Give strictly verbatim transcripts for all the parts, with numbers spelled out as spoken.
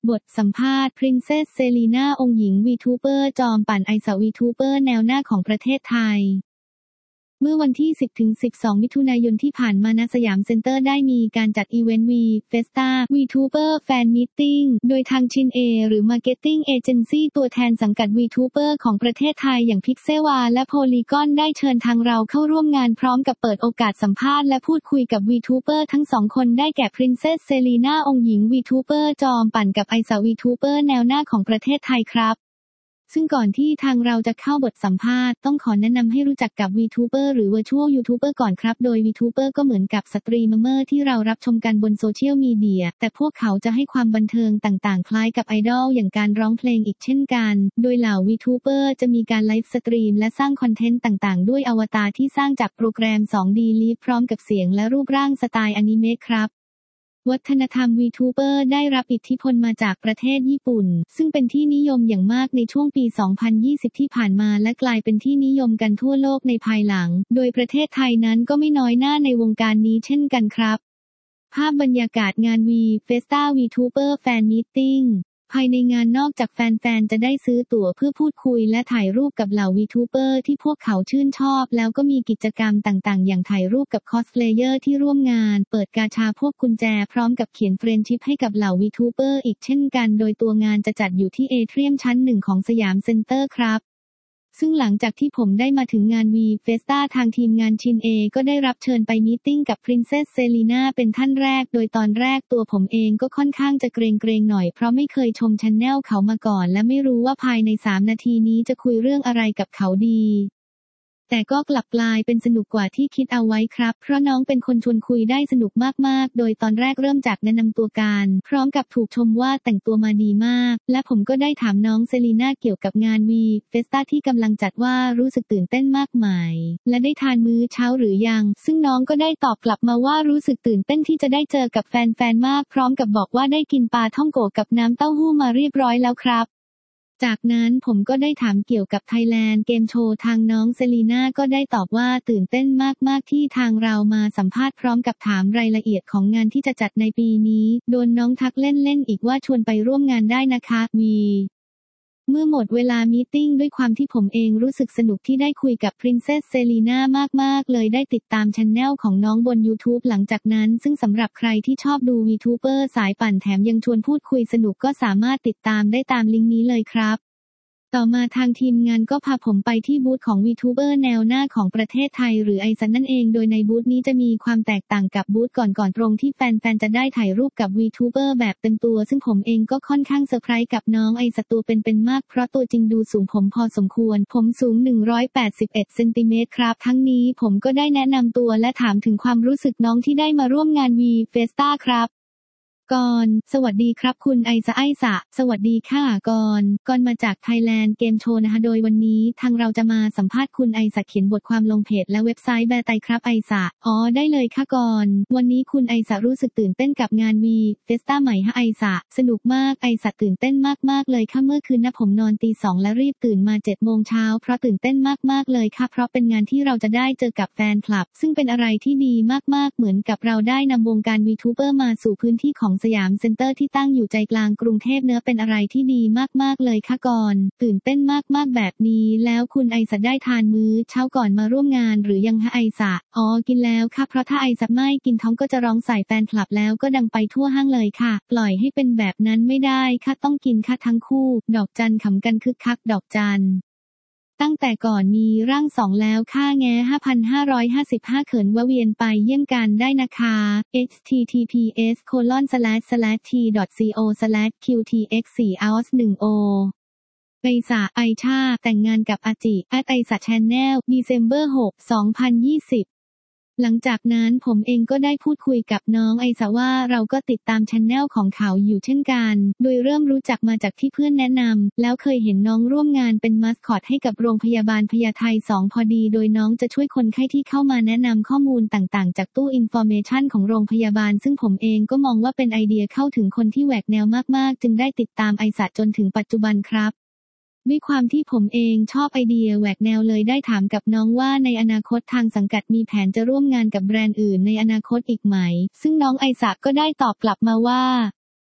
บทสัมภาษณ์ Princess Selena องค์หญิงวีทูเบอร์จอมปั่นไอซ์วีทูเบอร์แนวหน้าของประเทศไทยเมื่อวันที่ สิบถึงสิบสอง มิถุนายนที่ผ่านมาณสยามเซ็นเตอร์ได้มีการจัดอีเวนต์ V Festa VTuber Fan Meeting โดยทางชินเอหรือ Marketing Agency ตัวแทนสังกัด VTuber ของประเทศไทยอย่าง Pixelwa และ Polygon ได้เชิญทางเราเข้าร่วมงานพร้อมกับเปิดโอกาสสัมภาษณ์และพูดคุยกับ VTuber ทั้งสองคนได้แก่ Princess Selena องค์หญิง VTuber จอมปั่นกับไอซ์ VTuber แนวหน้าของประเทศไทยครับซึ่งก่อนที่ทางเราจะเข้าบทสัมภาษณ์ต้องขอแนะนำให้รู้จักกับ VTuber หรือ Virtual YouTuber ก่อนครับโดย VTuber ก็เหมือนกับสตรีมเมอร์ที่เรารับชมกันบนโซเชียลมีเดียแต่พวกเขาจะให้ความบันเทิงต่างๆคล้ายกับไอดอลอย่างการร้องเพลงอีกเช่นกันโดยเหล่า VTuber จะมีการไลฟ์สตรีมและสร้างคอนเทนต์ต่างๆด้วยอวตารที่สร้างจากโปรแกรม ทู ดี Live พร้อมกับเสียงและรูปร่างสไตล์อนิเมะครับวัฒนธรรม VTuber ได้รับอิทธิพลมาจากประเทศญี่ปุ่นซึ่งเป็นที่นิยมอย่างมากในช่วงปี สองพันยี่สิบ ที่ผ่านมาและกลายเป็นที่นิยมกันทั่วโลกในภายหลังโดยประเทศไทยนั้นก็ไม่น้อยหน้าในวงการนี้เช่นกันครับภาพบรรยากาศงาน V Festa VTuber Fan Meetingภายในงานนอกจากแฟนๆจะได้ซื้อตั๋วเพื่อพูดคุยและถ่ายรูปกับเหล่า VTuber ที่พวกเขาชื่นชอบแล้วก็มีกิจกรรมต่างๆอย่างถ่ายรูปกับคอสเพลเยอร์ที่ร่วมงานเปิดกาชาพวกกุญแจพร้อมกับเขียนเฟรนด์ชิพให้กับเหล่า VTuber อีกเช่นกันโดยตัวงานจะจัดอยู่ที่เอเทียมชั้นหนึ่งของสยามเซ็นเตอร์ครับซึ่งหลังจากที่ผมได้มาถึงงาน V Festa ทางทีมงานชินเอก็ได้รับเชิญไปมีตติ้งกับ Princess Selena เป็นท่านแรกโดยตอนแรกตัวผมเองก็ค่อนข้างจะเกรงๆหน่อยเพราะไม่เคยชมชแนลเขามาก่อนและไม่รู้ว่าภายในสามนาทีนี้จะคุยเรื่องอะไรกับเขาดีแต่ก็กลับกลายเป็นสนุกกว่าที่คิดเอาไว้ครับเพราะน้องเป็นคนชวนคุยได้สนุกมากๆโดยตอนแรกเริ่มจากแนะนำตัวกันพร้อมกับถูกชมว่าแต่งตัวมาดีมากและผมก็ได้ถามน้องเซลีน่าเกี่ยวกับงาน V Festa ที่กำลังจัดว่ารู้สึกตื่นเต้นมากไหมและได้ทานมื้อเช้าหรือยังซึ่งน้องก็ได้ตอบกลับมาว่ารู้สึกตื่นเต้นที่จะได้เจอกับแฟนๆมากพร้อมกับบอกว่าได้กินปลาท่องโกกับน้ำเต้าหู้มาเรียบร้อยแล้วครับจากนั้นผมก็ได้ถามเกี่ยวกับ Thailand Game Show ทางน้องเซลีน่าก็ได้ตอบว่าตื่นเต้นมากๆที่ทางเรามาสัมภาษณ์พร้อมกับถามรายละเอียดของงานที่จะจัดในปีนี้โดนน้องทักเล่นๆอีกว่าชวนไปร่วมงานได้นะคะวีเมื่อหมดเวลามีตติ้งด้วยความที่ผมเองรู้สึกสนุกที่ได้คุยกับ Princess Selena มากๆเลยได้ติดตามชแนลของน้องบน YouTube หลังจากนั้นซึ่งสำหรับใครที่ชอบดู VTuber สายปั่นแถมยังชวนพูดคุยสนุกก็สามารถติดตามได้ตามลิงก์นี้เลยครับต่อมาทางทีมงานก็พาผมไปที่บูธของ VTuber แนวหน้าของประเทศไทยหรือไอซ์นั่นเองโดยในบูธนี้จะมีความแตกต่างกับบูธก่อนๆตรงที่แฟนๆจะได้ถ่ายรูปกับ VTuber แบบเต็มตัวซึ่งผมเองก็ค่อนข้างเซอร์ไพรส์กับน้องไอซ์ตัวเป็นๆมากเพราะตัวจริงดูสูงผมพอสมควรผมสูงหนึ่งร้อยแปดสิบเอ็ดเซนติเมตรครับทั้งนี้ผมก็ได้แนะนำตัวและถามถึงความรู้สึกน้องที่ได้มาร่วมงาน V Festa ครับก่อนสวัสดีครับคุณไอซ์ไอซ์สวัสดีค่ะก่อนก่อนมาจาก Thailand Game Show นะคะโดยวันนี้ทางเราจะมาสัมภาษณ์คุณไอซ์เขียนบทความลงเพจและเว็บไซต์แบร์ไตครับไอซ์อ๋อได้เลยค่ะก่อนวันนี้คุณไอซ์รู้สึกตื่นเต้นกับงาน V Festa ใหม่ฮะไอซ์สนุกมากไอซ์ตื่นเต้นมากๆเลยค่ะเมื่อคืนนะผมนอนตีสองและรีบตื่นมาเจ็ดโมงเช้าเพราะตื่นเต้นมากๆเลยค่ะเพราะเป็นงานที่เราจะได้เจอกับแฟนคลับซึ่งเป็นอะไรที่ดีมากๆเหมือนกับเราได้นำวงการ VTuber มาสู่พื้นที่ของสยามเซ็นเตอร์ที่ตั้งอยู่ใจกลางกรุงเทพเนื้อเป็นอะไรที่ดีมากๆเลยค่ะก่อนตื่นเต้นมากๆแบบนี้แล้วคุณไอซ์ได้ทานมื้อเช้าก่อนมาร่วมงานหรือยังฮะไอซ์อ๋อกินแล้วค่ะเพราะถ้าไอซ์ไม่กินท้องก็จะร้องใส่แฟนคลับแล้วก็ดังไปทั่วห้างเลยค่ะปล่อยให้เป็นแบบนั้นไม่ได้ค่ะต้องกินค่ะทั้งคู่ดอกจันขำกันคึกคักดอกจันตั้งแต่ก่อนมีร่างสองแล้วค่าแง ห้าพันห้าร้อยห้าสิบห้า เขินวะเวียนไปเยี่ยมกันได้นะคะ เอช ที ที พี เอส โคลอน สแลช สแลช ที ดอท ซี โอ สแลช คิว ที เอ็กซ์ สี่ ออส หนึ่ง โอ ไอซ์ไอชาแต่งงานกับอาจิแอดไอซ์แชนแนล December หก สองพันยี่สิบหลังจากนั้นผมเองก็ได้พูดคุยกับน้องไอซ์ว่าเราก็ติดตามชแนลของเขาอยู่เช่นกันโดยเริ่มรู้จักมาจากที่เพื่อนแนะนำแล้วเคยเห็นน้องร่วมงานเป็นมัสคอตให้กับโรงพยาบาลพญาไทสองพอดีโดยน้องจะช่วยคนไข้ที่เข้ามาแนะนำข้อมูลต่างๆจากตู้อินฟอร์เมชันของโรงพยาบาลซึ่งผมเองก็มองว่าเป็นไอเดียเข้าถึงคนที่แหวกแนวมากๆจึงได้ติดตามไอซ์จนถึงปัจจุบันครับด้วยความที่ผมเองชอบไอเดียแหวกแนวเลยได้ถามกับน้องว่าในอนาคตทางสังกัดมีแผนจะร่วมงานกับแบรนด์อื่นในอนาคตอีกไหมซึ่งน้องไอซ์ก็ได้ตอบกลับมาว่า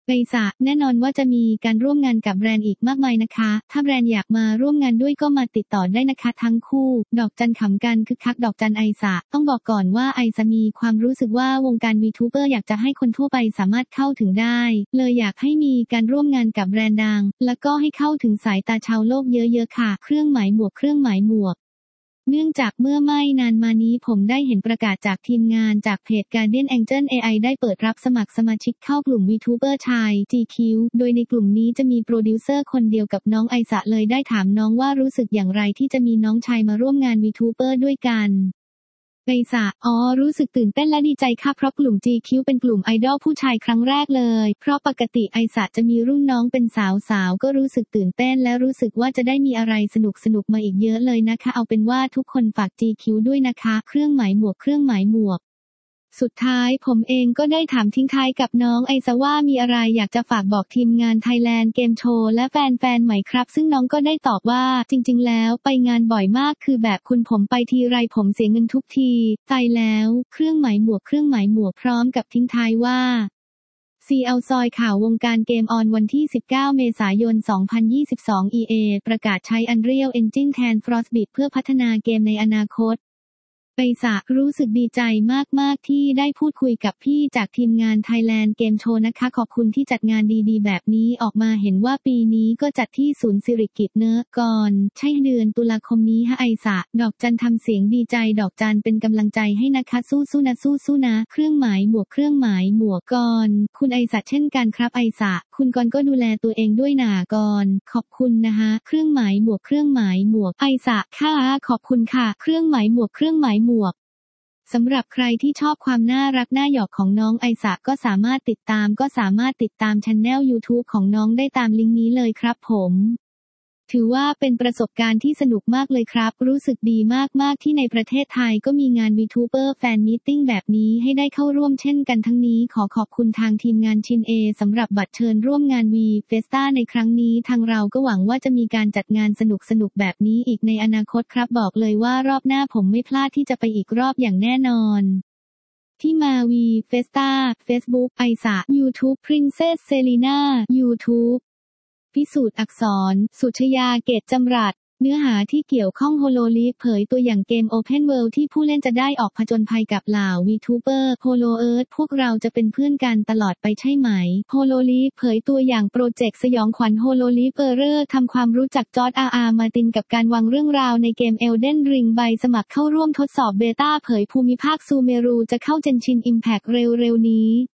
ไกษะแน่นอนว่าจะมีการร่วมงานกับแบรนด์อีกมากมายนะคะถ้าแบรนด์อยากมาร่วมงานด้วยก็มาติดต่อได้นะคะทั้งคู่ดอกจันขำกันคึกคักดอกจันไอซะต้องบอกก่อนว่าไอซะมีความรู้สึกว่าวงการวีทูเบอร์อยากจะให้คนทั่วไปสามารถเข้าถึงได้เลยอยากให้มีการร่วมงานกับแบรนด์ดังแล้วก็ให้เข้าถึงสายตาชาวโลกเยอะๆค่ะเครื่องหมายหมวกเครื่องหมายหมวกเนื่องจากเมื่อไม่นานมานี้ผมได้เห็นประกาศจากทีมงานจากเพจ Guardian Angel เอ ไอ ได้เปิดรับสมัครสมาชิกเข้ากลุ่มวีทูเบอร์ชาย จี คิว โดยในกลุ่มนี้จะมีโปรดิวเซอร์คนเดียวกับน้องไอซะเลยได้ถามน้องว่ารู้สึกอย่างไรที่จะมีน้องชายมาร่วมงานวีทูเบอร์ด้วยกันไกษะอ๋อรู้สึกตื่นเต้นและดีใจค่ะเพราะกลุ่ม จี คิว เป็นกลุ่มไอดอลผู้ชายครั้งแรกเลยเพราะปกติไอซะจะมีรุ่นน้องเป็นสาวๆก็รู้สึกตื่นเต้นและรู้สึกว่าจะได้มีอะไรสนุกๆมาอีกเยอะเลยนะคะเอาเป็นว่าทุกคนฝาก จี คิว ด้วยนะคะเครื่องหมายหมวกเครื่องหมายหมวกสุดท้ายผมเองก็ได้ถามทิ้งท้ายกับน้องไอซะว่ามีอะไรอยากจะฝากบอกทีมงาน Thailand Game Show และแฟนๆไหมครับซึ่งน้องก็ได้ตอบว่าจริงๆแล้วไปงานบ่อยมากคือแบบคุณผมไปทีไรผมเสียเงินทุกทีตายแล้วเครื่องหมายหมวกเครื่องหมายหมวกพร้อมกับทิ้งท้ายว่าซี แอล ซอยข่าววงการเกมออนวันที่สิบเก้าเมษายนสองพันยี่สิบสอง อี เอ ประกาศใช้ Unreal Engine แทน Frostbite เพื่อพัฒนาเกมในอนาคตไกษะรู้สึกดีใจมากๆที่ได้พูดคุยกับพี่จากทีมงาน Thailand Game Show นะคะขอบคุณที่จัดงานดีๆแบบนี้ออกมาเห็นว่าปีนี้ก็จัดที่ศูนย์สิริกิติ์เนอะก่อนใช่เดือนตุลาคมนี้ฮะไอซะดอกจันทำเสียงดีใจดอกจันเป็นกำลังใจให้นะคะสู้ๆนะสู้ๆนะเครื่องหมายหมวกเครื่องหมายหมวกก่อนคุณไอซะเช่นกันครับไอซะคุณกรก็ดูแลตัวเองด้วยหนาก่อนขอบคุณนะคะเครื่องหมายหมวกเครื่องหมายหมวกไอซะค่ะขอบคุณค่ะเครื่องหมายหมวกเครื่องหมายหมวกสำหรับใครที่ชอบความน่ารักน่าหยอกของน้องไอซะก็สามารถติดตามก็สามารถติดตามชันแนล YouTube ของน้องได้ตามลิงก์นี้เลยครับผมถือว่าเป็นประสบการณ์ที่สนุกมากเลยครับรู้สึกดีมากๆที่ในประเทศไทยก็มีงานวีทูเบอร์แฟนมีตติ้งแบบนี้ให้ได้เข้าร่วมเช่นกันทั้งนี้ขอขอบคุณทางทีมงานชินเอสำหรับบัตรเชิญร่วมงานวีเฟสต้าในครั้งนี้ทางเราก็หวังว่าจะมีการจัดงานสนุกๆแบบนี้อีกในอนาคตครับบอกเลยว่ารอบหน้าผมไม่พลาดที่จะไปอีกรอบอย่างแน่นอนที่มาวีเฟสต้า Facebook ไอซะ YouTube Princess Selena YouTubeพิสูจน์อักษรสุชยาเกตจำรัดเนื้อหาที่เกี่ยวข้องโฮโลลีฟเผยตัวอย่างเกม Open World ที่ผู้เล่นจะได้ออกผจญภัยกับเหล่าวีทูเบอร์โฮโลเอิร์ธพวกเราจะเป็นเพื่อนกันตลอดไปใช่ไหมโฮโลลีฟเผยตัวอย่างโปรเจกต์สยองขวัญโฮโลลีฟเออร์เรอร์ทำความรู้จักจอร์จอาร์อาร์มาตินกับการวางเรื่องราวในเกม Elden Ring ใบสมัครเข้าร่วมทดสอบเบต้าเผยภูมิภาคซูเมรูจะเข้าเจนชินอิมแพคเร็วๆนี้